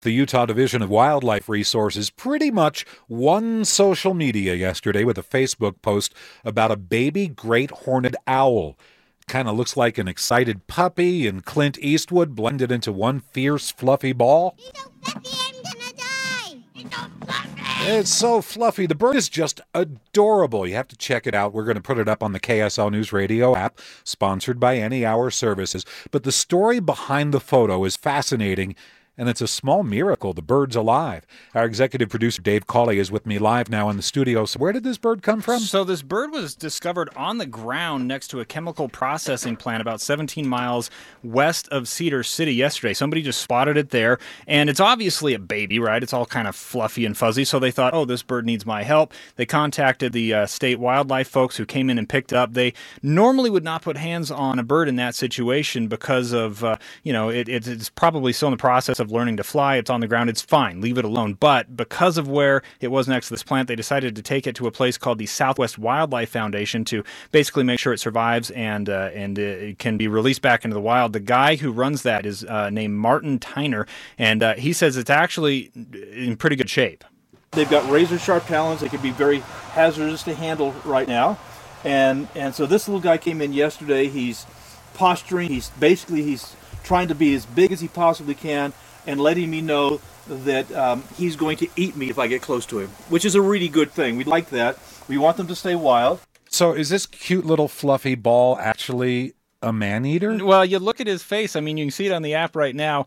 The Utah Division of Wildlife Resources pretty much won social media yesterday with a Facebook post about a baby great horned owl. Kind of looks like an excited puppy and Clint Eastwood blended into one fierce, fluffy ball. He's so fluffy, I'm gonna die. He's so fluffy. It's so fluffy. The bird is just adorable. You have to check it out. We're going to put it up on the KSL News Radio app, sponsored by Any Hour Services. But the story behind the photo is fascinating, and it's a small miracle the bird's alive. Our executive producer, Dave Cawley, is with me live now in the studio. So where did this bird come from? So this bird was discovered on the ground next to a chemical processing plant about 17 miles west of Cedar City yesterday. Somebody just spotted it there, and it's obviously a baby, right? It's all kind of fluffy and fuzzy, so they thought, oh, this bird needs my help. They contacted the state wildlife folks who came in and picked it up. They normally would not put hands on a bird in that situation because of, it's probably still in the process of learning to fly. It's on the ground. It's fine. Leave it alone. But because of where it was next to this plant, they decided to take it to a place called the Southwest Wildlife Foundation to basically make sure it survives and it can be released back into the wild. The guy who runs that is named Martin Tyner, and he says it's actually in pretty good shape. They've got razor-sharp talons. They can be very hazardous to handle right now. And so this little guy came in yesterday. He's posturing. He's trying to be as big as he possibly can and letting me know that he's going to eat me if I get close to him, which is a really good thing. We like that. We want them to stay wild. So is this cute little fluffy ball actually a man-eater? Well, you look at his face. I mean, you can see it on the app right now.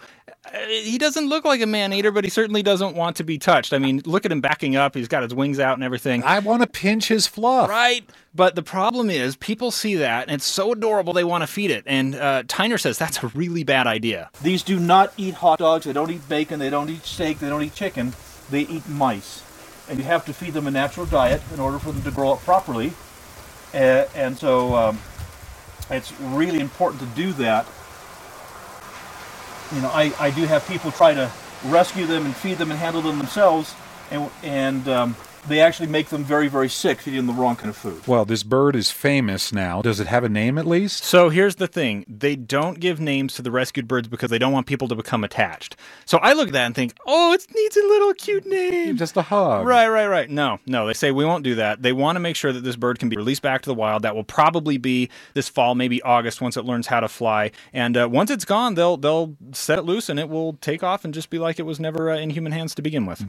He doesn't look like a man-eater, but he certainly doesn't want to be touched. I mean, look at him backing up. He's got his wings out and everything. I want to pinch his fluff. Right. But the problem is people see that, and it's so adorable they want to feed it. And Tyner says that's a really bad idea. These do not eat hot dogs. They don't eat bacon. They don't eat steak. They don't eat chicken. They eat mice. And you have to feed them a natural diet in order for them to grow up properly. And so it's really important to do that. You know, I do have people try to rescue them and feed them and handle them themselves, and they actually make them very, very sick feeding them the wrong kind of food. Well, this bird is famous now. Does it have a name at least? So here's the thing. They don't give names to the rescued birds because they don't want people to become attached. So I look at that and think, oh, it needs a little cute name. Just a hug. Right. No, they say we won't do that. They want to make sure that this bird can be released back to the wild. That will probably be this fall, maybe August, once it learns how to fly. And once it's gone, they'll set it loose and it will take off and just be like it was never in human hands to begin with.